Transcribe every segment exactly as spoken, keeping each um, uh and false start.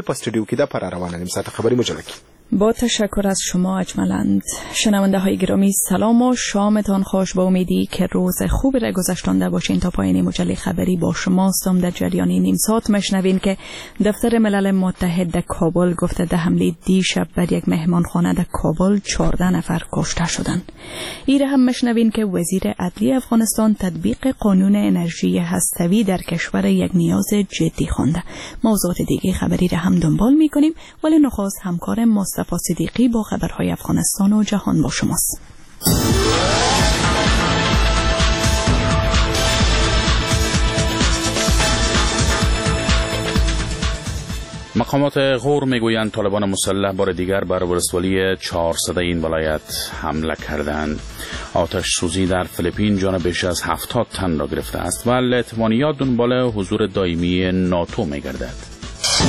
په استودیو کې د پر روانه نیم ساعت خبری مجله کی. با تشکر از شما اجملاند. شنونده های گرامی سلام و شامتان خوش. با امیدی که روز خوبی را گذشتانده باشین تا پایان مجله خبری با شما هستم. در جریان نیم ساعت مشنوین که دفتر ملل متحد در کابل گفته در حمله دیشب بر یک مهمانخانه در کابل چهارده نفر کشته شدند. ایره هم مشنوین که وزیر عدلیه افغانستان تطبیق قانون انرژی هسته‌ای در کشور یک نیاز جدی خوانده. موضوعات دیگه خبری را هم دنبال می‌کنیم، ولی نخست همکار مصطفی صدیقی با خبرهای افغانستان و جهان با شماست. مقامات غور میگویند طالبان مسلح بار دیگر بر ولسوالی چهارصد این ولایت حمله کردند. آتش سوزی در فیلیپین جان بیش از هفتاد تن را گرفته است و احتمالیات دنبال حضور دائمی ناتو میگردد.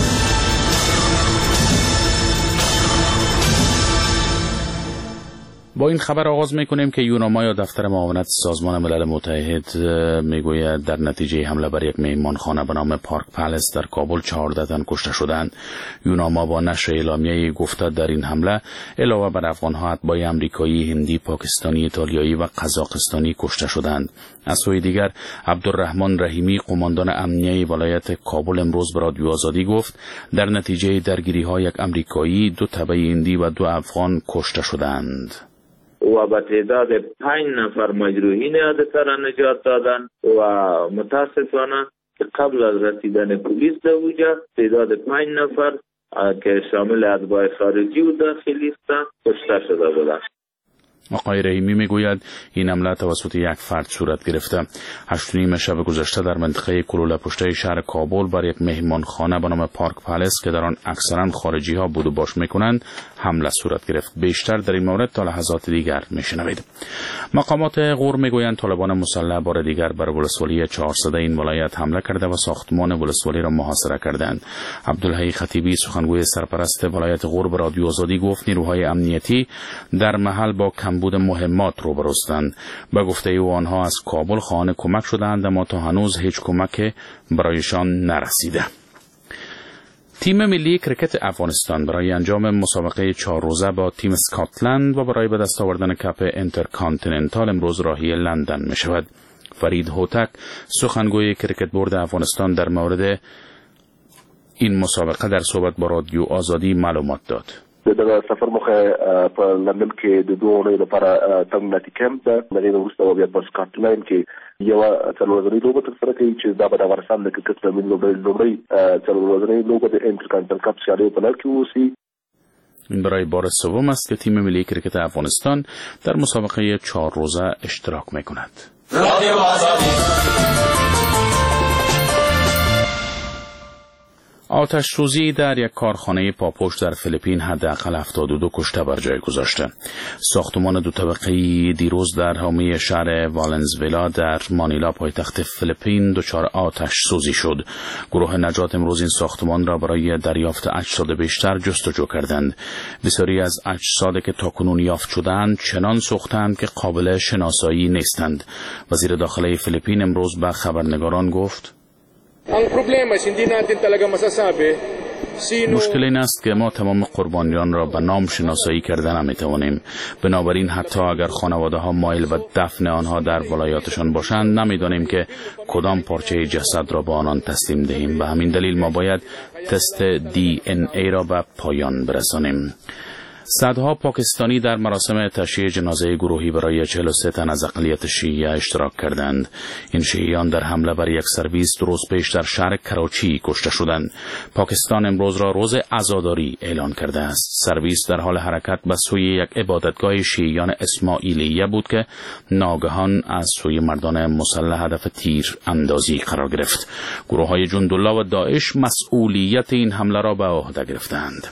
با این خبر آغاز میکنیم که یوناما یا دفتر معاونت سازمان ملل متحد میگوید در نتیجه حمله بر یک مهمانخانه به نام پارک پلس در کابل چهارده تن کشته شدند. یوناما با نشر اعلامیه‌ای گفته در این حمله علاوه بر افغان‌ها اتباع آمریکایی، هندی، پاکستانی، ایتالیایی و قزاقستانی کشته شدند. از سوی دیگر عبدالرحمن رحیمی قماندان امنیه ولایت کابل امروز به رادیو آزادی گفت در نتیجه درگیری‌ها یک آمریکایی، دو تبع هندی و دو افغان کشته شدند. و به تعداد پنج نفر مجروحین حادثه را نجات دادند و متاسفانه قبل از رسیدن پلیس در اونجا تعداد پنج نفر که شامل اتباع خارجی و داخلی است کشته شده بودند. آقای رحیمی میگوید این حمله توسط یک فرد صورت گرفته. هشت و نیم شب گذشته در منطقه کلوله پشته شهر کابل بر یک مهمانخانه به نام پارک پلس که در آن اکثرا خارجی ها بود و باش میکنند حمله صورت گرفت. بیشتر در این مورد تا لحظات دیگر میشنوید. مقامات غور میگویند طالبان مسلح بار دیگر بر ولسوالی چهارصد این ولایت حمله کرده و ساختمان ولسوالی را محاصره کردند. عبدالحی خطیبی سخنگوی سرپرست ولایت غور به رادیو آزادی گفت نیروهای امنیتی در محل با کمبود مهمات روبروستند. به گفته او آنها از کابل خواهان کمک شدند اما تا هنوز هیچ کمک برایشان نرسیده. تیم ملی کرکت افغانستان برای انجام مسابقه چهار روزه با تیم اسکاتلند و برای به دست آوردن کپ اینترکانتیننتال امروز راهی لندن می شود. فرید هوتک سخنگوی کرکت بورد افغانستان در مورد این مسابقه در صحبت با رادیو آزادی معلومات داد. د سفر مخه په لندن کې د دوه اونۍ لپاره تم نتی کمپ ده. مګر وروسته بیا په سکاټلند کې یو څلورځلي لوبه ترسره کوي چې دا به د افغانستان د کرکټ زمین لومړی څلورځلي لوبه د انټرکانټیننټل کپ سیالۍ په لړ کې وسی. این برای بار سوم است که تیم ملی کرکت افغانستان در مسابقه چهار روزه اشتراک می‌کند. رادیو آزادی. آتش سوزی در یک کارخانه پاپوش در فیلیپین حداقل هفتاد و دو کشته بر جای گذاشته. ساختمان دو طبقه‌ای دیروز در حومه شهر والنزویلا در مانیلا پایتخت فیلیپین دچار آتش سوزی شد. گروه نجات امروز این ساختمان را برای دریافت اجساد بیشتر جستجو کردند. بسیاری از اجسادی که تاکنون یافت شدند چنان سوختند که قابل شناسایی نیستند. وزیر داخلی فیلیپین امروز به خبرنگاران گفت مشکل این است که ما تمام قربانیان را به نام شناسایی کرده نمیتوانیم. بنابراین حتی اگر خانواده ها مایل به دفن آنها در ولایاتشان باشند نمیدانیم که کدام پارچه جسد را به آنان تسلیم دهیم. به همین دلیل ما باید تست دی ان ای را به پایان برسانیم. صدها پاکستانی در مراسم تشییع جنازه گروهی برای چهل و سه تن از اقلیت شیعه اشتراک کردند. این شیعیان در حمله بر یک سرویس روز پیش در شهر کراچی کشته شدند. پاکستان امروز را روز عزاداری اعلان کرده است. سرویس در حال حرکت به سوی یک عبادتگاه شیعیان اسماعیلیه بود که ناگهان از سوی مردان مسلح هدف تیر اندازی قرار گرفت. گروه‌های جندالله و داعش مسئولیت این حمله را به عهده گرفتند.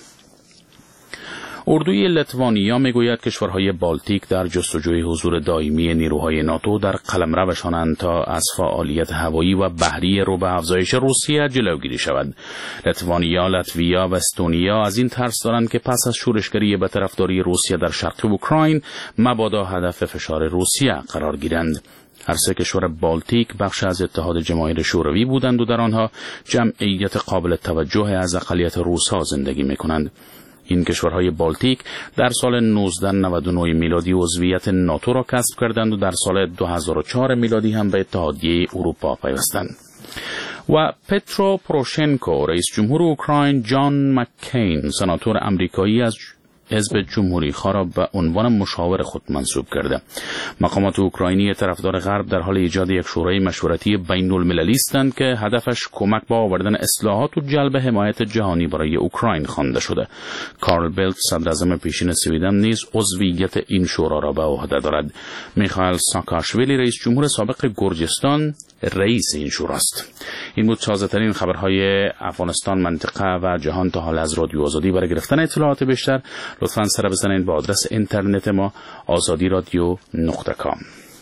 اردوی لتوانیا میگوید کشورهای بالتیک در جستجوی حضور دائمی نیروهای ناتو در قلمروشانند تا از فعالیت هوایی و بحری رو به افزایش روسیه جلوگیری شود. لتوانیا، لاتویا و استونیا از این ترس دارند که پس از شورشگری به طرفداری روسیه در شرق اوکراین مبادا هدف فشار روسیه قرار گیرند. هر سه کشور بالتیک بخش از اتحاد جماهیر شوروی بودند و در آنها جمعیت قابل توجه از اقلیت روس‌ها زندگی می‌کنند. این کشورهای بالتیک در سال نوزده نود و نه میلادی عضویت ناتو را کسب کردند و در سال دو هزار و چهار میلادی هم به اتحادیه اروپا پیوستند. و پترو پروشنکو رئیس جمهور اوکراین، جان مککین سناتور آمریکایی از حزب جمهوری خواه را به عنوان مشاور خود منصوب کرده. مقامات اوکراینی طرفدار غرب در حال ایجاد یک شورای مشورتی بین المللی هستند که هدفش کمک به آوردن اصلاحات و جلب حمایت جهانی برای اوکراین خوانده شده. کارل بیلت صدر اعظم پیشین سویدن نیز عضویت این شورا را به عهده دارد. میخائیل ساکاشویلی رئیس جمهور سابق گرجستان رئیس این شورا است. این بود تازه ترین خبرهای افغانستان، منطقه و جهان تا حال از رادیو آزادی. برای گرفتن اطلاعات بیشتر لطفاً سر بزنید به آدرس اینترنت ما آزادی رادیو نقطه کام.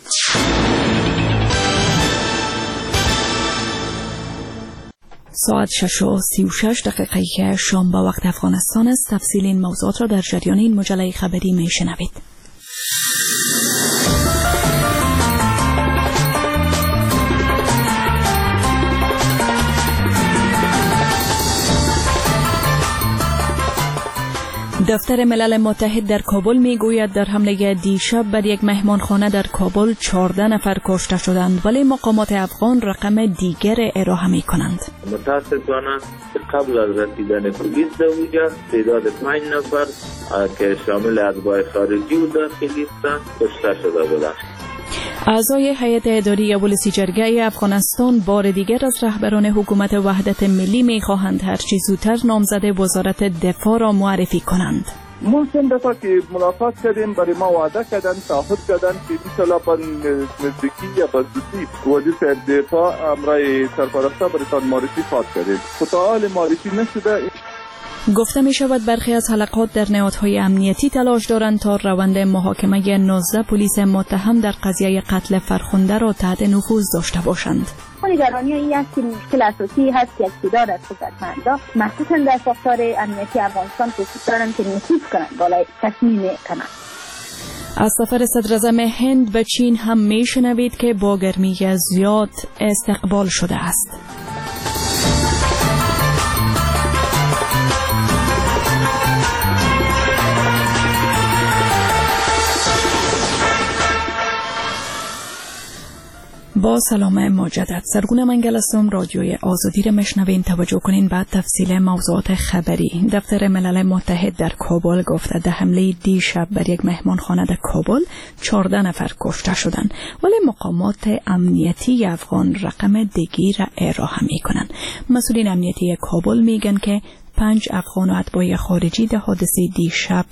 ساعت شش و سی و شش دقیقه که شام با وقت افغانستان است. تفصیل این موضوعات را در جریان این مجله خبری میشنوید. دفتر ملل متحد در کابل میگوید در حمله دیشب بر یک مهمانخانه در کابل چهارده نفر کشته شدند، ولی مقامات افغان رقم دیگر ارائه میکنند. متاسفانه قبل از رسیدن پلیس به اونجا تعداد پنج نفر که شامل اتباع خارجی و داخلی هستند کشته شده بودند. اعضای هیئت اداری ولسی جرگه افغانستان بار دیگر از رهبران حکومت وحدت ملی می‌خواهند هرچی زودتر نامزد وزارت دفاع را معرفی کنند. ما چند دفعه که ملاقات کردیم برای ما وعده کردن، تعهد کردن که انشاءالله با نزدیکی یا با زودی وزیر دفاع امرای سرپرسته برایتان معرفی خواهد کردیم. تا حال معرفی نشده. گفته می شود برخی از حلقات در نهادهای امنیتی تلاش دارند تا روند محاکمه نوزده پلیس متهم در قضیه قتل فرخنده را تحت نفوذ داشته باشند. نگرانی این است که مشکل اساسی هست که اقتدار از قدرتمندان مخصوصا در ساختار امنیتی افغانستان کوشش دارند که نفوذ کنند بالای تصمیم کنند. از سفر صدر اعظم هند به چین هم می شنوید که با گرمی زیاد استقبال شده است. با سلام مجدد، سرگونه منگل هستم. رادیوی آزادی را مشنوین. توجه کنین بعد تفصیل موضوعات خبری. دفتر ملل متحد در کابل گفته در حمله دیشب بر یک مهمانخانه در کابل چهارده نفر کشته شدند، ولی مقامات امنیتی افغان رقم دیگر را ارائه میکنند. مسئولین امنیتی کابل میگن که پنج افغان و اتباع خارجی در حادثه دیشب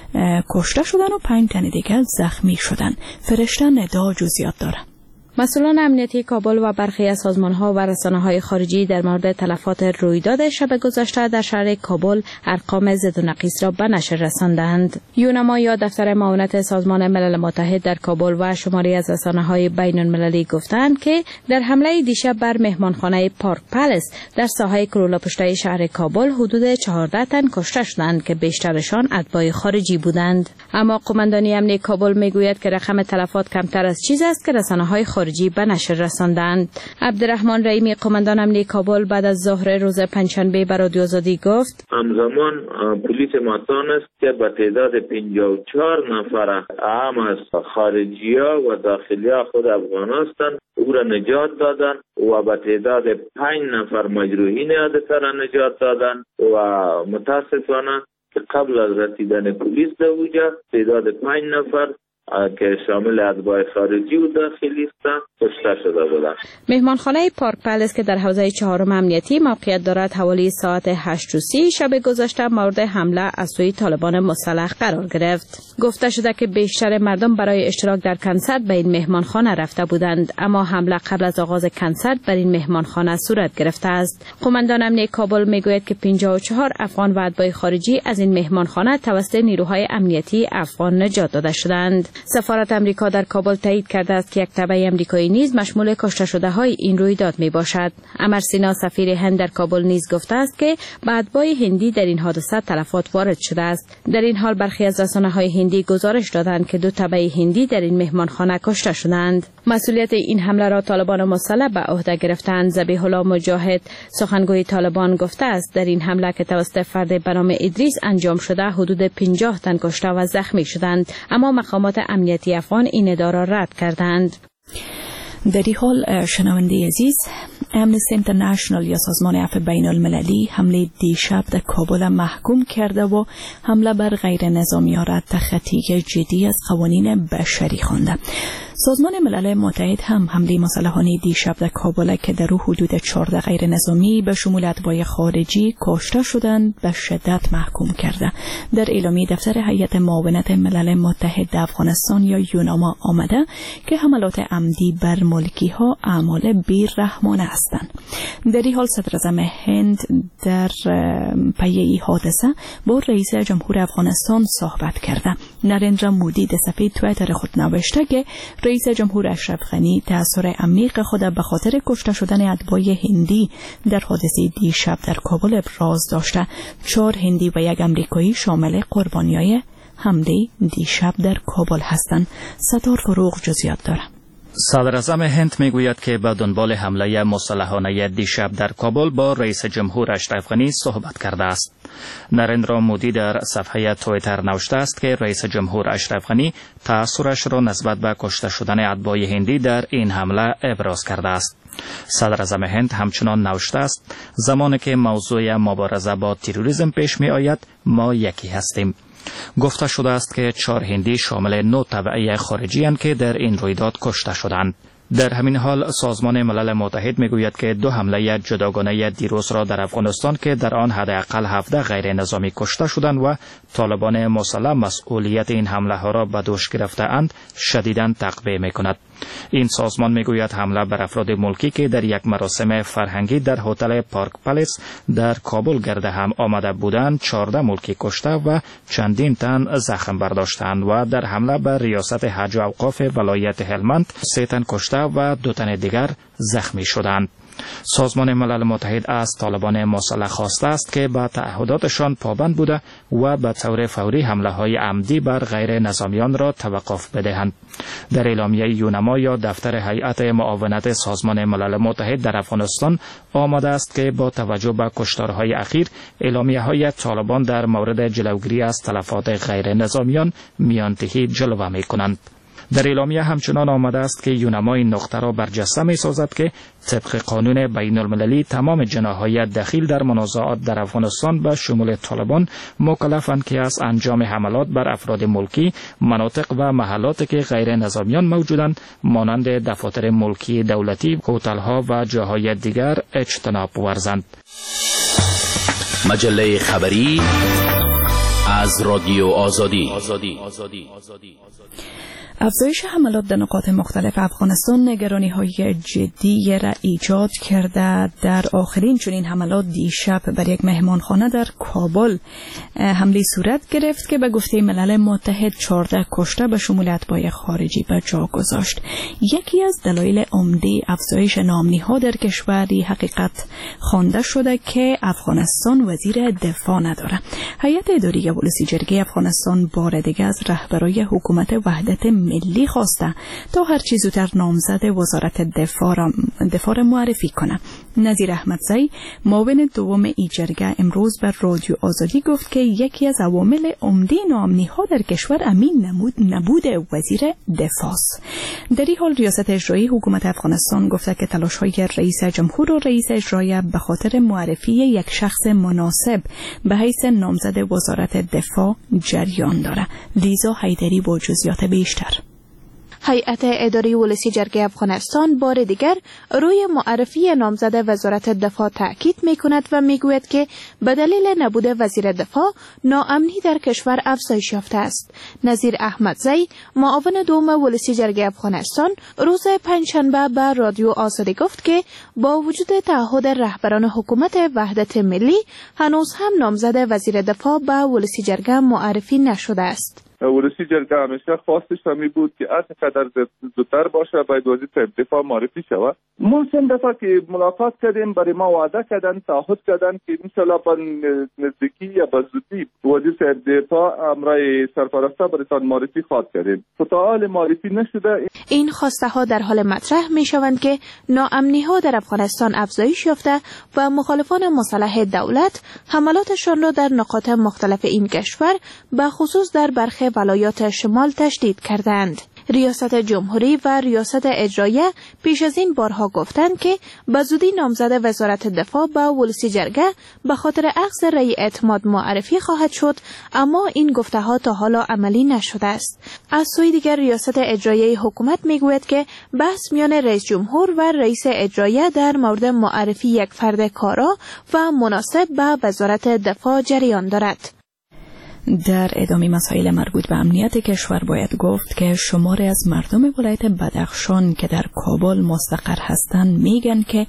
کشته شدند و پنج تن دیگر زخمی شدند. فرشته ندا جزئیات دارد. مسئولان امنیتی کابل و برخی از سازمان‌ها و رسانه‌های خارجی در مورد تلفات رویداد شب گذشته در شهر کابل ارقام زد و نقیص را به نشر رساندند. یونما یا دفتر معاونت سازمان ملل متحد در کابل و شماری از رسانه‌های بین‌المللی گفتند که در حمله دیشب بر مهمانخانه پارک پلس در ساحه کلولاپشتی شهر کابل حدود چهارده تن کشته شدند که بیشترشان اتباع خارجی بودند. اما قماندانی امنیتی کابل میگوید که رقم تلفات کمتر از چیزی است که رسانه‌های خارجی به نشر رساندند. عبدالرحمن رحیمی قماندان امنیتی کابل بعد از ظهر روز پنجشنبه به رادیو آزادی گفت: همزمان پلیس ماتان است که به تعداد پنجاه و چهار نفر اهم از خارجی‌ها و داخلی‌ها خود افغان هستند او را نجات دادن و به تعداد پنج نفر مجروحین حادثه را نجات دادن و متاسفانه که قبل از رسیدن پلیس به اونجا تعداد پنج نفر که شامل اتباع خارجی و داخلی هستند کشته شده بودند. مهمانخانه پارک پلس که در حوزه چهارم امنیتی موقعیت دارد حوالی ساعت هشت و سی شب گذشته مورد حمله از سوی طالبان مسلح قرار گرفت. گفته شده که بیشتر مردم برای اشتراک در کنسرت به این مهمانخانه رفته بودند، اما حمله قبل از آغاز کنسرت بر این مهمانخانه صورت گرفته است. قماندان امنیتی کابل میگوید که پنجاه و چهار افغان و اتباع خارجی از این مهمانخانه توسط نیروهای امنیتی افغان نجات داده شدند. سفارت امریکا در کابل تایید کرده است که یک تبع امریکایی نیز مشمول کشته شده های این رویداد می باشد. امر سینا سفیر هند در کابل نیز گفته است که به اتباع هندی در این حادثه تلفات وارد شده است. در این حال برخی از رسانه‌های هندی گزارش دادند که دو تبع هندی در این مهمانخانه کشته شدند. مسئولیت این حمله را طالبان مسلح به عهده گرفتند. ذبیح الله مجاهد سخنگوی طالبان گفته است در این حمله که توسط فرد به نام ادریس انجام شده حدود پنجاه تن کشته و زخمی شدند، اما مقامات امنیتی افغان این ادعا را رد کردند. در این حال شنونده عزیز، امنستی اینترنشنال یا سازمان عفو بین المللی حمله دیشب در کابل محکوم کرده و حمله بر غیر نظامیان را تخطی جدی از قوانین بشری خوانده. سازمان ملل متحد هم حمله مسلحانه دیشب در کابل که در او حدود چهارده غیر نظامی به شمول اتباع خارجی کشته شدند به شدت محکوم کرده. در اعلامیه دفتر هیئت معاونت ملل متحد در افغانستان یا یوناما آمده که حملات عمدی بر ملکی ها اعمال بی‌رحمانه هستند. در این حال صدر اعظم هند در پی این حادثه با رئیس جمهور افغانستان صحبت کرده. نریندرا مودی در صفحه توییتر خود نوشته که رئیس جمهور اشرف غنی تأثیر عمیق خود به خاطر کشته شدن اتباع هندی در حادثه دیشب در کابل ابراز داشته. چهار هندی و یک امریکایی شامل قربانیای حمله دیشب در کابل هستند. ستار فروغ جزئیات دارد. صدر اعظم هند میگوید که به دنبال حمله مسلحانه دیشب در کابل با رئیس جمهور اشرف غنی صحبت کرده است. نریندرا مودی در صفحه توییتر نوشته است که رئیس جمهور اشرف غنی تأثیرش را نسبت به کشته شدن اتباع هندی در این حمله ابراز کرده است. صدر اعظم هند همچنان نوشته است زمانی که موضوع مبارزه با تروریسم پیش می آید ما یکی هستیم. گفته شده است که چهار هندی شامل نه تبعه خارجی اند که در این رویداد کشته شدند. در همین حال سازمان ملل متحد میگوید که دو حمله جداگانه دیروز را در افغانستان که در آن حداقل هفده غیر نظامی کشته شدند و طالبان مسلح مسئولیت این حمله ها را به دوش گرفته اند شدیداً تقویه میکند. این سازمان میگوید حمله بر افراد ملکی که در یک مراسم فرهنگی در هتل پارک پالیس در کابل گرد هم آمده بودند چهارده ملکی کشته و چندین تن زخم برداشتند و در حمله بر ریاست حج و اوقاف ولایت هلمند سه تن کشته و دو تن دیگر زخمی شدند. سازمان ملل متحد از طالبان مسلح خواسته است که به تعهداتشان پابند بوده و به طور فوری حمله های عمدی بر غیر نظامیان را توقف بدهند. در اعلامیه یوناما یا دفتر هیئت معاونت سازمان ملل متحد در افغانستان آمده است که با توجه به کشتارهای اخیر اعلامیه های طالبان در مورد جلوگیری از تلفات غیر نظامیان میانتهی جلوه می کنند. در اعلامیه همچنان آمده است که یوناما این نقطه را برجسته می سازد که طبق قانون بین المللی تمام جناح‌های دخیل در منازعات در افغانستان به شمول طالبان مکلفند که از انجام حملات بر افراد ملکی، مناطق و محلاتی که غیر نظامیان موجودند مانند دفاتر ملکی دولتی، هتل‌ها و جاهای دیگر اجتناب ورزند. مجله خبری از رادیو آزادی. افزایش حملات در نقاط مختلف افغانستان نگرانی‌های جدی را ایجاد کرده. در آخرین چنین حملات دیشب بر یک مهمانخانه در کابل حمله صورت گرفت که به گفته ملل متحد چهارده کشته به شمول اتباع خارجی به جا گذاشت. یکی از دلایل عمده افزایش ناامنی‌ها در کشوری حقیقت خوانده شده که افغانستان وزیر دفاع نداره. هیئت اداری ولسی جرگه افغانستان بار دیگر از رهبرای حکومت وحدت ملی خواسته تا هر چه زودتر نامزد وزارت دفاع را دفاع معرفی کنه. نظیر احمدزی معاون دوم ای جرگه امروز بر رادیو آزادی گفت که یکی از عوامل عمده ناامنی ها در کشور امین نمود نبود وزیر دفاع است. در این حال ریاست اجرایی حکومت افغانستان گفته که تلاش های رئیس جمهور و رئیس اجرایی به خاطر معرفی یک شخص مناسب به حیث نامزد وزارت دفاع جریان داره. لیزا حیدری با جزئیات بیشتر. هیئت اداری ولسی جرگه افغانستان بار دیگر روی معرفی نامزد وزارت دفاع تاکید می‌کند و می‌گوید که به دلیل نبود وزیر دفاع ناامنی در کشور افزایش یافته است. نظیر احمدزی معاون دوم ولسی جرگه افغانستان روز پنجشنبه به رادیو آزادی گفت که با وجود تعهد رهبران حکومت وحدت ملی هنوز هم نامزد وزیر دفاع به ولسی جرگه معرفی نشده است. ولسی جرگه همیشه خواستش همی بود که هر چقدر زودتر باشه باید وزیر صاحب دفاع معرفی شود. ما چند دفعه که ملاقات کردیم برای ما وعده کردن، تعهد کردن که انشالله با نزدیکی یا با زودی وزیر صاحب دفاع امرای سرپرسته برایتان معرفی خواهد کردیم. تا حال معرفی نشده. این خواسته ها در حال مطرح می شوند که ناامنی ها در افغانستان افزایش یافته و مخالفان مسلح دولت حملاتشان را در نقاط مختلف این کشور به خصوص در برخی ولایات شمال تشدید کردند. ریاست جمهوری و ریاست اجرایه پیش از این بارها گفتند که به زودی نامزد وزارت دفاع به ولسی جرگه به خاطر اخذ رأی اعتماد معرفی خواهد شد، اما این گفته ها تا حالا عملی نشده است. از سوی دیگر ریاست اجرایه حکومت میگوید که بحث میان رئیس جمهور و رئیس اجرایه در مورد معرفی یک فرد کارا و مناسب به وزارت دفاع جریان دارد. در ادامه مسائل مربوط به امنیت کشور باید گفت که شماری از مردم ولایت بدخشان که در کابل مستقر هستند میگن که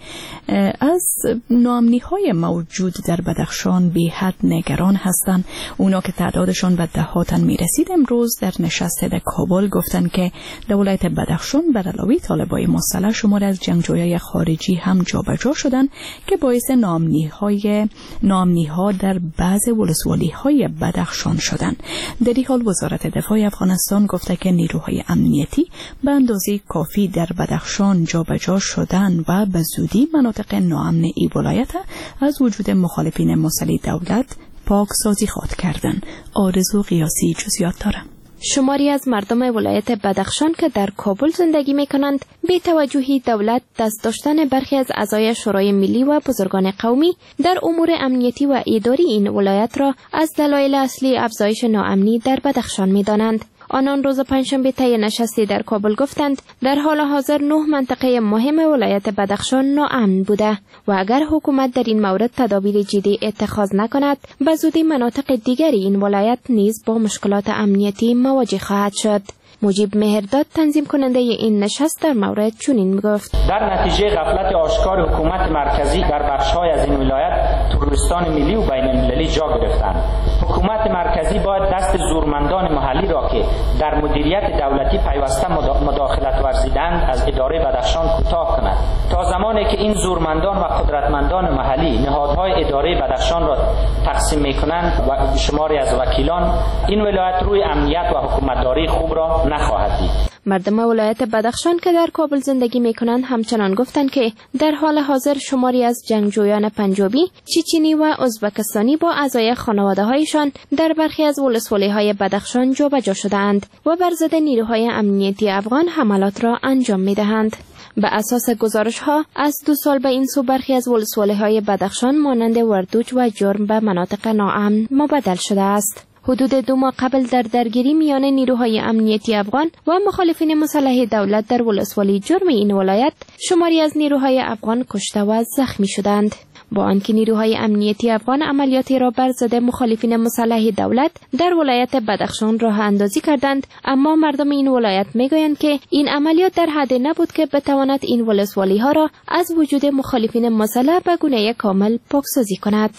از ناامنی های موجود در بدخشان بی حد نگران هستند. اونا که تعدادشان به دهاتن میرسید امروز در نشست در کابل گفتن که در ولایت بدخشان بر علاوه طالبای مسلح شماری از جنگجویای خارجی هم جابجا شدند که باعث ناامنی های ناامنی ها در بعض ولسوالی های بدخشان شدن. در این حال وزارت دفاع افغانستان گفته که نیروهای امنیتی به اندازه کافی در بدخشان جابجا شدن و به زودی مناطق ناامن ای ولایت از وجود مخالفین مسلح دولت پاک سازی خواهد کردن. آرزو قیاسی جزئیات دارد. شماری از مردم ولایت بدخشان که در کابل زندگی می کنند بی توجهی دولت دست داشتن برخی از اعضای شورای ملی و بزرگان قومی در امور امنیتی و اداری این ولایت را از دلایل اصلی افزایش ناامنی در بدخشان می دانند. آنان روز پنجشنبه طی نشستی در کابل گفتند در حال حاضر نه منطقه مهم ولایت بدخشان ناامن بوده و اگر حکومت در این مورد تدابیر جدی اتخاذ نکند به زودی مناطق دیگری این ولایت نیز با مشکلات امنیتی مواجه خواهد شد. مجیب مهرداد تنظیم کننده این نشست در مورد چنین میگفت: در نتیجه غفلت آشکار حکومت مرکزی در بخش‌های از این ولایت تروریستان ملی و بین المللی جا گرفتند. حکومت مرکزی باید دست زورمندان محلی را که در مدیریت دولتی پیوسته مداخلت ورزیدند از اداره بدخشان کوتاه کند تا زمانی که این زورمندان و قدرتمندان محلی نهادهای اداره بدخشان را تقسیم می‌کنند و شماری از وکیلان این ولایت روی امنیت و حکومتداری خوب را نخواهد دید. مردم ولایت بدخشان که در کابل زندگی می‌کنند همچنان گفتند که در حال حاضر شماری از جنگجویان پنجابی، چچنی و ازبکستانی با اعضای خانواده‌هایشان در برخی از ولسوالی‌های بدخشان جابجا شده‌اند و بر ضد نیروهای امنیتی افغان حملات را انجام می‌دهند. به اساس گزارش‌ها از دو سال به این سو برخی از ولسوالی‌های بدخشان مانند وردوج و جرم به مناطق ناامن مبدل شده است. حدود دو ماه قبل در درگیری میان نیروهای امنیتی افغان و مخالفین مسلح دولت در ولسوالی جرم این ولایت شماری از نیروهای افغان کشته و زخمی شدند. با آنکه نیروهای امنیتی افغان عملیاتی را بر ضد مخالفین مسلح دولت در ولایت بدخشان راه اندازی کردند، اما مردم این ولایت میگویند که این عملیات در حد نبود که بتواند این ولسوالی ها را از وجود مخالفین مسلح به گونه کامل پاکسازی کند.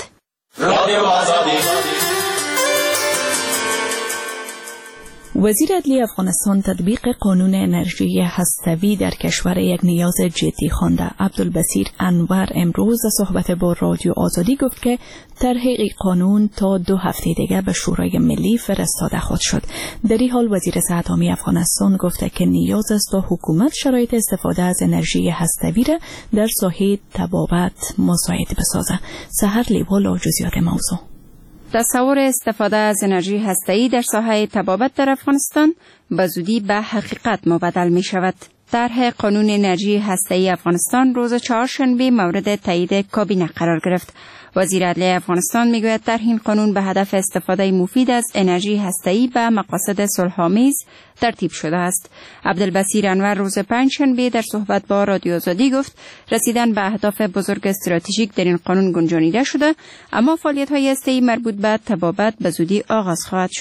وزیر عدلیه افغانستان تطبیق قانون انرژی هسته‌ای در کشور یک نیاز جدی خوانده. عبدالبصیر انور امروز در صحبت با رادیو آزادی گفت که طرح قانون تا دو هفته دیگر به شورای ملی فرستاده خواهد شد. در این حال وزیر صحت عامه افغانستان گفته که نیاز است تا حکومت شرایط استفاده از انرژی هسته‌ای را در ساحه طبابت مساعد بسازد. سحر لیوالا جزئیات موضوع. تصور استفاده از انرژی هسته‌ای در ساحه طبابت در افغانستان به زودی به حقیقت مبدل می شود. طرح قانون انرژی هسته‌ای افغانستان روز چهارشنبه مورد تایید کابینه قرار گرفت. وزیر عدلیه افغانستان میگوید طرح این قانون به هدف استفاده مفید از انرژی هسته‌ای به مقاصد صلح‌آمیز ترتیب شده است. عبدالبصیر انور روز پنجشنبه در صحبت با رادیو آزادی گفت رسیدن به اهداف بزرگ استراتژیک در این قانون گنجانیده شده، اما فعالیت‌های هسته‌ای مربوط به طبابت به زودی آغاز خواهد شد.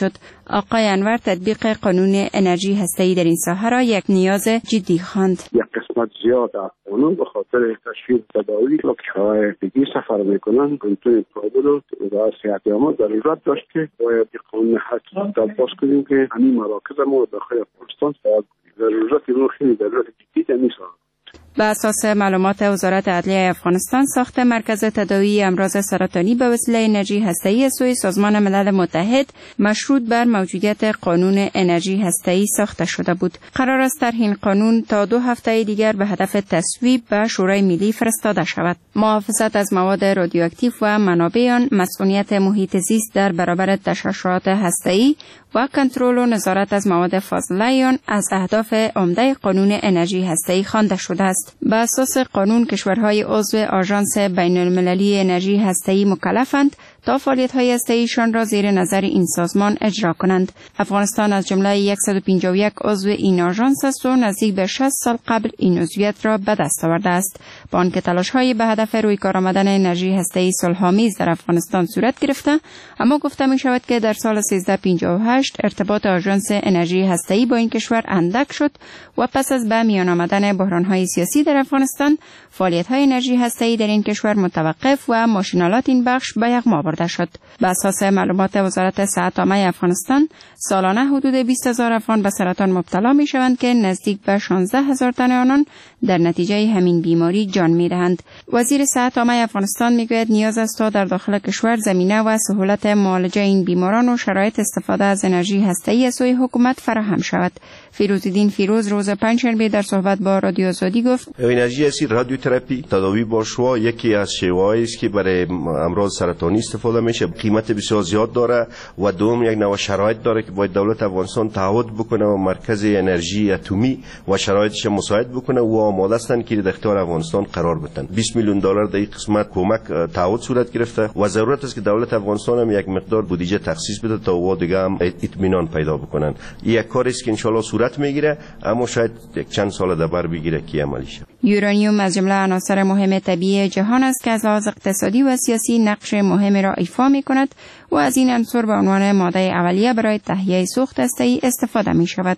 آقای انور تطبیق قانون انرژی هسته‌ای در این ساحه را یک نیاز جدی خواند. یک قسمت زیاد از قانون به خاطر تشویق تداوی که دیگه سفر میکنن کنترل کابل و وزارت صحت عامه ضرورت داشت که باید قانون حقیقت تطبیق کنیم که همین مراکز ما داخل افغانستان فعال کنیم. ضرورت ما خیلی ضرورت جدی نیست. بر اساس معلومات وزارت عدلیه افغانستان، ساخت مرکز تداوی امراض سرطانی به وسیله انرژی هسته‌ای سوی سازمان ملل متحد مشروط بر موجودیت قانون انرژی هسته‌ای ساخته شده بود. قرار است در این قانون تا دو هفته دیگر به هدف تصویب به شورای ملی فرستاده شود. محافظت از مواد رادیواکتیو و منابع آن، مسئولیت محیط زیست در برابر تشعشعات هسته‌ای و کنترل و نظارت از مواد فاضله آن از اهداف عمده قانون انرژی هسته‌ای خوانده شده است. به اساس قانون کشورهای عضو آژانس بین المللی انرژی هسته‌ای مکلفند تا فعالیت‌های هسته‌ایشان را زیر نظر این سازمان اجرا کنند. افغانستان از جمله صد و پنجاه و یک عضو این آژانس است و نزدیک به شصت سال قبل این عضویت را به دست آورده است. با آنکه تلاش‌های به هدف روی کار آمدن انرژی هسته‌ای صلح‌آمیز در افغانستان صورت گرفته، اما گفته می‌شود که در سال سیزده پنجاه و هشت ارتباط آژانس انرژی هسته‌ای با این کشور اندک شد و پس از به میان آمدن بحران‌های سیاسی در افغانستان، فعالیت‌های انرژی هسته‌ای در این کشور متوقف و ماشینالات این بخش به یغما برده شد. به اساس معلومات وزارت صحت عامه افغانستان، سالانه حدود بیست هزار افغان به سرطان مبتلا می شوند که نزدیک به شانزده هزار تن آنان در نتیجه همین بیماری جان می دهند. وزیر صحت عامه افغانستان می گوید نیاز است تا در داخل کشور زمینه و سهولت معالجه این بیماران و شرایط استفاده از انرژی هسته‌ای از سوی حکومت فراهم شود. فیروزالدین فیروز روز پنجشنبه در صحبت با رادیو آزادی گفت: انرژی هستی رادیوتراپی تداوی با شعاع یکی از شیوه‌هایی است که برای امراض سرطانی استفاده میشه. قیمت بسیار زیاد داره و دوم یک نوع شرایط داره که باید دولت افغانستان تعهد بکنه و مرکز انرژی اتمی و شرایطش مساعد بکنه و آماده هستند که در اختیار افغانستان قرار بدن. بیست میلیون دلار در این قسمت کمک تعهد صورت گرفته و ضرورت است که دولت افغانستان هم یک مقدار بودجه تخصیص بده تا و دیگه هم اطمینان پیدا بکنن. این یک کاری است که ان شاء الله صورت میگیره، اما شاید یک چند سال در بر بگیره که عملی شه. یورانیوم از جمله عناصر مهم طبیعی جهان است که از لحاظ اقتصادی و سیاسی نقش مهمی را ایفا می‌کند و از این عنصر به عنوان ماده اولیه برای تهیه سوخت هسته‌ای استفاده می‌شود.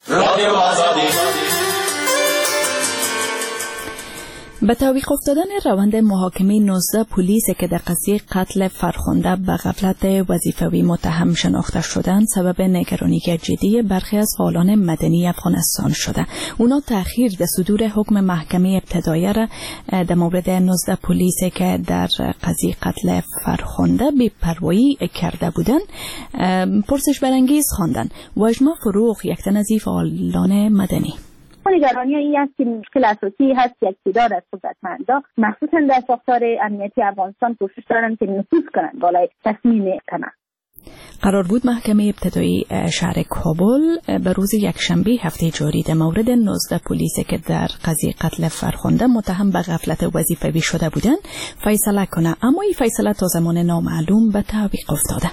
به تعویق افتادن روند محاکمه نوزده پلیس که در قضیه قتل فرخنده به غفلت وظیفوی متهم شناخته شدند سبب نگرانی جدی برخی از فعالان مدنی افغانستان شده. اونا تأخیر در صدور حکم محکمه ابتدایی را در مورد نوزده پلیس که در قضیه قتل فرخنده بی‌پروایی کرده بودند پرسش برانگیز خواندند. واژما فروغ، یک تن از فعالان مدنی: نگرانی این است که مشکل اساسی هست که اقتدار از قدرتمندا مخصوصا در ساختار امنیتی افغانستان کوشش دارند که نفوذ کنند بالای تصمیم کنند. قرار بود محکمه ابتدایی شهر کابل به روز یکشنبه هفته جاری در مورد نوزده پلیسی که در قضیه قتل فرخنده متهم به غفلت وظیفوی شده بودند فیصله کنه، اما این فیصله تا زمان نامعلوم به تعویق افتاده.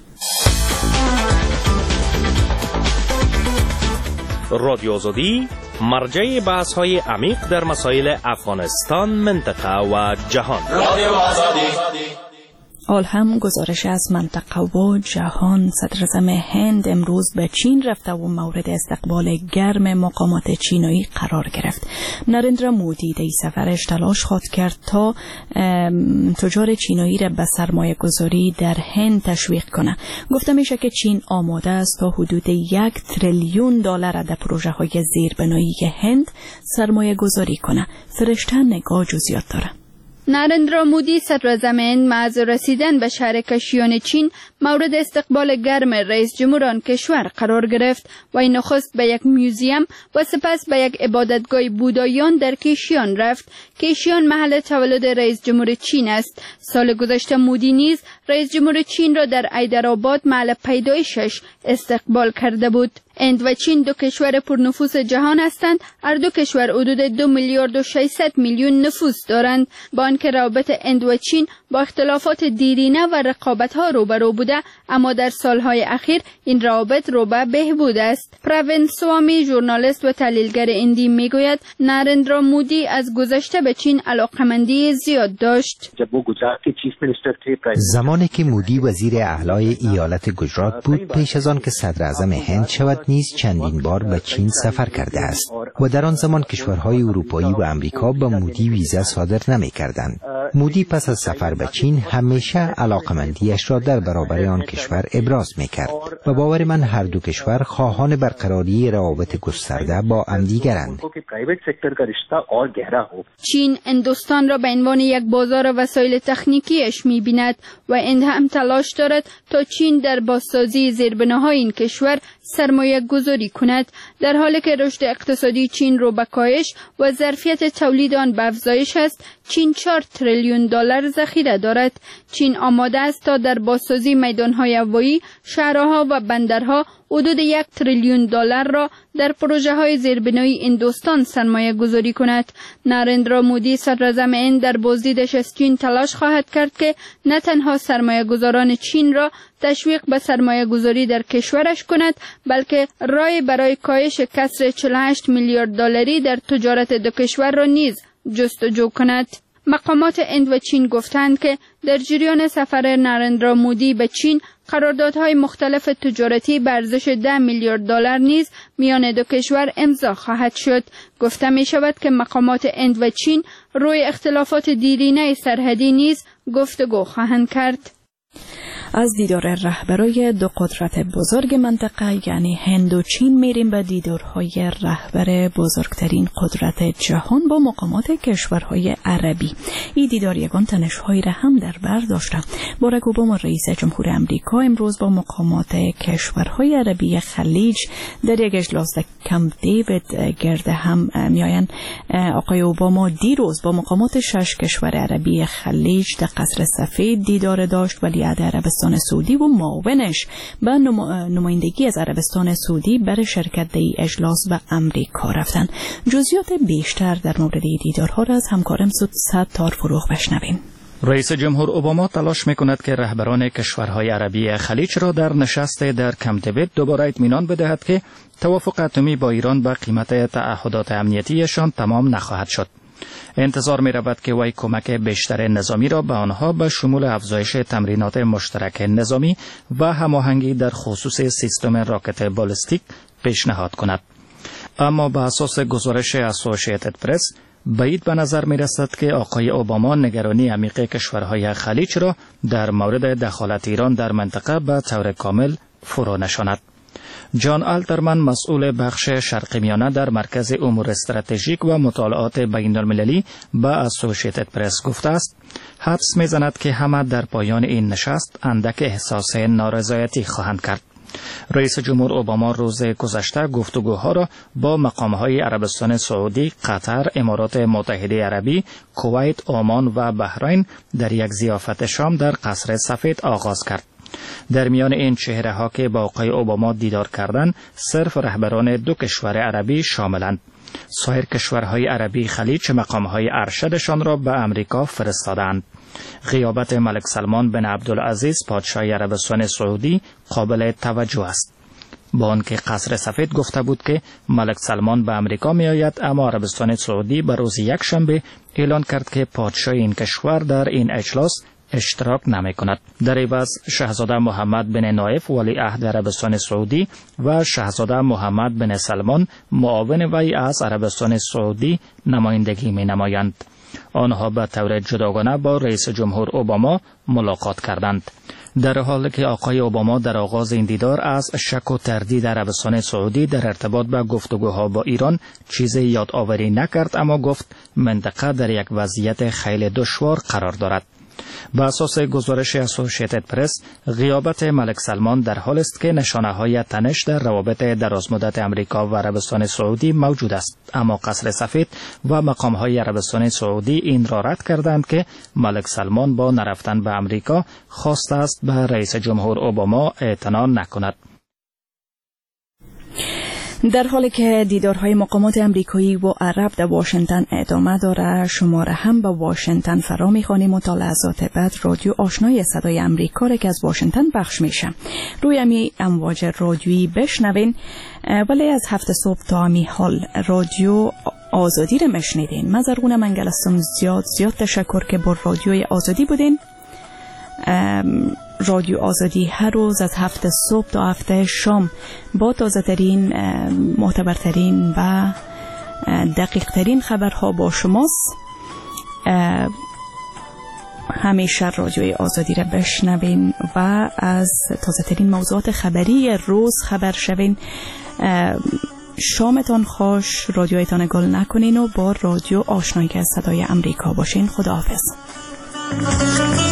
رادیو آزادی مرجع بحث های عمیق در مسائل افغانستان، منطقه و جهان. رادیو آزادی. حال هم گزارش از منطقه و جهان. صدراعظم هند امروز به چین رفته و مورد استقبال گرم مقامات چینایی قرار گرفت. نریندرا مودی در این سفرش تلاش خواهد کرد تا تجار چینایی را به سرمایه گذاری در هند تشویق کنه. گفته میشه که چین آماده است تا حدود یک تریلیون دلار در پروژه های زیربنایی هند سرمایه گذاری کنه. فرشته نگاه جزئیات داره. نریندرا مودی صدراعظم هند معز رسیدن به شهر کشیان چین مورد استقبال گرم رئیس جمهور آن کشور قرار گرفت و این نخست به یک میوزیم و سپس به یک عبادتگاه بوداییان در کشیان رفت. کشیان محل تولد رئیس جمهور چین است. سال گذشته مودی نیز رئیس جمهور چین را در حیدرآباد محل پیدایشش استقبال کرده بود. هند و چین دو کشور پرنفوذ جهان هستند. هر دو کشور حدود دو میلیارد و ششصد میلیون نفوس دارند. با آنکه روابط هند و چین با اختلافات دیرینه و رقابت‌ها روبرو بوده، اما در سالهای اخیر این روابط رو به بهبود است. پروین سوامی، ژورنالیست و تحلیلگر هندی، میگوید نریندرا مودی از گذشته به چین علاقمندی زیاد داشت. زمانی زمانی که مودی وزیر اعلی ایالت گجرات بود، پیش از آن که صدر اعظم هند شود نیز چندین بار به چین سفر کرده است و در آن زمان کشورهای اروپایی و امریکا به مودی ویزا صادر نمی کردند. مودی پس از سفر به چین همیشه علاقمندیش را در برابر آن کشور ابراز می کرد و باور من هر دو کشور خواهان برقراری روابط گسترده با همدیگرند. چین هندوستان را به عنوان یک بازار وسایل تکنیکیش می بیند و هند هم تلاش دارد تا چین در بازسازی زیربناهای این کشور سرمایه گذاری کند، در حالی که رشد اقتصادی چین رو به کاهش و ظرفیت تولید آن به افزایش است. چین چهار تریلیون دلار ذخیره دارد. چین آماده است تا در بازسازی میدانهای هوایی، شهرها و بندرها حدود یک تریلیون دلار را در پروژه های زیربنایی هندوستان سرمایه گذاری کند. نریندرا مودی صدراعظم هند در بازدیدش از چین تلاش خواهد کرد که نه تنها سرمایه گذاران چین را تشویق به سرمایه گذاری در کشورش کند، بلکه راه برای کاهش کسر چهل و هشت میلیارد دلاری در تجارت دو کشور را نیز جستجو کند. مقامات هند و چین گفتند که در جریان سفر نریندرا مودی به چین قراردادهای مختلف تجارتی به ارزش ده میلیارد دلار نیز میان دو کشور امضا خواهد شد. گفته می شود که مقامات هند و چین روی اختلافات دیرینه سرحدی نیز گفتگو خواهند کرد. از دیدار رهبرای دو قدرت بزرگ منطقه یعنی هند و چین میریم به دیدارهای رهبر بزرگترین قدرت جهان با مقامات کشورهای عربی. این دیدار یگان تنش‌هایی را هم در بر داشته. باراک اوباما رئیس جمهور امریکا امروز با مقامات کشورهای عربی خلیج در یک اجلاس در کمپ دیوید گرد هم میآیند. آقای اوباما دیروز با مقامات شش کشور عربی خلیج در قصر سفید دیدار داشت، ولی عربستان سعودی و معاونش به نمایندگی از عربستان سعودی برای شرکت در اجلاس به امریکا رفتند. جزئیات بیشتر در مورد دیدارها را از همکارم ستار فروغ بشنویم. رئیس جمهور اوباما تلاش میکند که رهبران کشورهای عربی خلیج را در نشست در کمپ دیوید دوباره اطمینان بدهد که توافق اتمی با ایران به قیمت تعهدات امنیتیشان تمام نخواهد شد. انتظار می رود که وی کمک بیشتر نظامی را به آنها به شمول افزایش تمرینات مشترک نظامی و هماهنگی در خصوص سیستم راکت بالستیک پیشنهاد کند. اما به اساس گزارش اسوسییتد پرس بعید به نظر می رسد که آقای اوباما نگرانی عمیق کشورهای خلیج را در مورد دخالت ایران در منطقه به طور کامل فرو نشاند. جان آلترمن مسئول بخش شرق میانه در مرکز امور استراتژیک و مطالعات بین المللی به اسوسییتد پرس گفته است حدس میزند که همه در پایان این نشست اندک احساس نارضایتی خواهند کرد. رئیس جمهور اوباما روز گذشته گفتگوها را با مقامهای عربستان سعودی، قطر، امارات متحده عربی، کویت، عمان و بحرین در یک ضیافت شام در قصر سفید آغاز کرد. در میان این چهره ها که با آقای اوباما دیدار کردند صرف رهبران دو کشور عربی شاملند. سایر کشورهای عربی خلیج مقامهای ارشدشان را به امریکا فرستادند. غیابت ملک سلمان بن عبدالعزیز پادشاه عربستان سعودی قابل توجه است. با آنکه قصر سفید گفته بود که ملک سلمان به امریکا می آید، اما عربستان سعودی به روز یک شنبه اعلان کرد که پادشاه این کشور در این اجلاس اشتراک نمی کند. در عوض شاهزاده محمد بن نایف ولی عهد عربستان سعودی و شاهزاده محمد بن سلمان معاون وی از عربستان سعودی نمایندگی می نمایند. آنها به طور جداگانه با رئیس جمهور اوباما ملاقات کردند. در حالی که آقای اوباما در آغاز این دیدار از شک و تردید عربستان سعودی در ارتباط به گفتگوها با ایران چیزی یادآوری نکرد، اما گفت منطقه در یک وضعیت خیلی دشوار قرار دارد. به اساس گزارش اسوسییتد پرس غیابت ملک سلمان در حال است که نشانه های تنش در روابط درازمدت امریکا و عربستان سعودی موجود است، اما قصر سفید و مقام های عربستان سعودی این را رد کردند که ملک سلمان با نرفتن به امریکا خواسته است به رئیس جمهور اوباما اعتنا نکند. در حالی که دیدارهای مقامات امریکایی و عرب در واشنگتن ادامه داره، شما را هم به واشنگتن فرا می‌خوانیم. مطالعات بعد رادیو آشنای صدای امریکا را که از واشنگتن پخش میشه روی امی امواج رادیویی بشنوین، ولی از هفت صبح تا امی حال رادیو آزادی را میشنیدین. من زرغون منگل هستم. زیاد زیاد تشکر که با رادیوی آزادی بودین. رادیو آزادی هر روز از هفت صبح تا هفت شام با تازه ترین، معتبرترین و دقیق ترین خبرها با شماست. همیشه رادیوی آزادی را بشنوین و از تازه ترین موضوعات خبری روز خبر شوین. شامتان خوش، رادیویتان گل نکنین و با رادیو آشنایی که صدای امریکا باشین. خداحافظ.